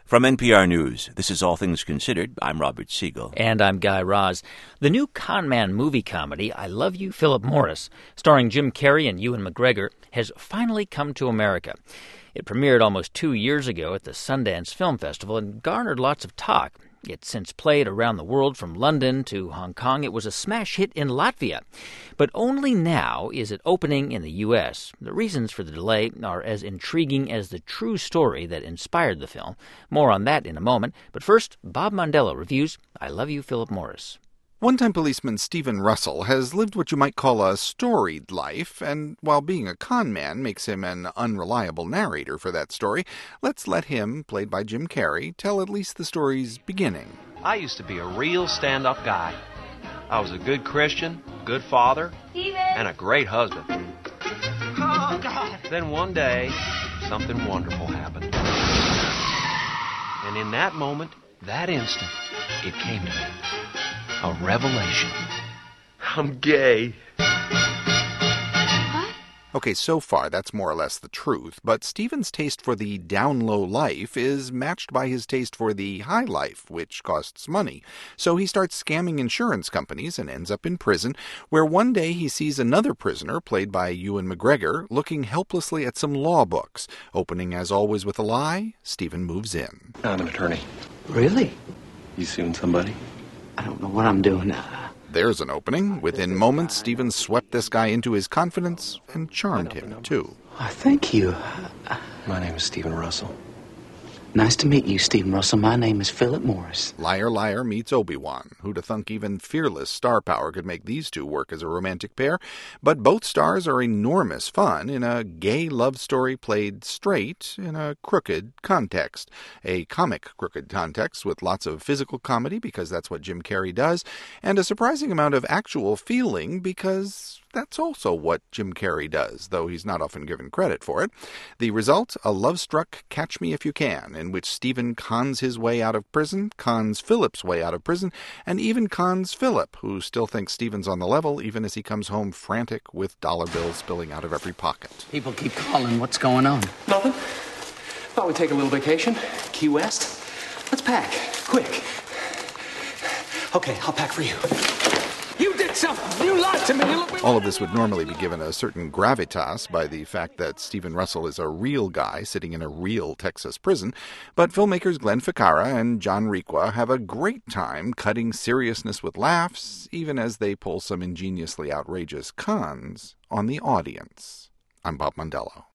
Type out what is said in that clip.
From NPR News, this is All Things Considered. I'm Robert Siegel. And I'm Guy Raz. The new con man movie comedy, I Love You, Philip Morris, starring Jim Carrey and Ewan McGregor, has finally come to America. It premiered almost 2 years ago at the Sundance Film Festival and garnered lots of talk. It's since played around the world from London to Hong Kong. It was a smash hit in Latvia. But only now is it opening in the U.S. The reasons for the delay are as intriguing as the true story that inspired the film. More on that in a moment. But first, Bob Mondello reviews I Love You, Philip Morris. One-time policeman Stephen Russell has lived what you might call a storied life, and while being a con man makes him an unreliable narrator for that story, let's let him, played by Jim Carrey, tell at least the story's beginning. I used to be a real stand-up guy. I was a good Christian, good father, and a great husband. Oh, God. Then one day, something wonderful happened. And in that moment, that instant, it came to me. A revelation. I'm gay. What? Okay, so far that's more or less the truth, but Stephen's taste for the down-low life is matched by his taste for the high life, which costs money. So he starts scamming insurance companies and ends up in prison, where one day he sees another prisoner, played by Ewan McGregor, looking helplessly at some law books. Opening as always with a lie, Stephen moves in. I'm an attorney. Really? You suing somebody? I don't know what I'm doing. There's an opening. Within moments, Stephen swept this guy into his confidence and charmed him, too. Thank you. My name is Stephen Russell. Nice to meet you, Stephen Russell. My name is Philip Morris. Liar Liar meets Obi-Wan. Who'd have thunk even fearless star power could make these two work as a romantic pair? But both stars are enormous fun in a gay love story played straight in a crooked context. A comic crooked context with lots of physical comedy, because that's what Jim Carrey does, and a surprising amount of actual feeling, because that's also what Jim Carrey does, though he's not often given credit for it. The result, a love-struck Catch Me If You Can, in which Stephen cons his way out of prison, cons Philip's way out of prison, and even cons Philip, who still thinks Stephen's on the level, even as he comes home frantic with dollar bills spilling out of every pocket. People keep calling. What's going on? Nothing. Thought we'd take a little vacation. Key West. Let's pack. Quick. Okay, I'll pack for you. You did something. You lied to me. All of this would normally be given a certain gravitas by the fact that Stephen Russell is a real guy sitting in a real Texas prison, but filmmakers Glenn Ficarra and John Requa have a great time cutting seriousness with laughs, even as they pull some ingeniously outrageous cons on the audience. I'm Bob Mondello.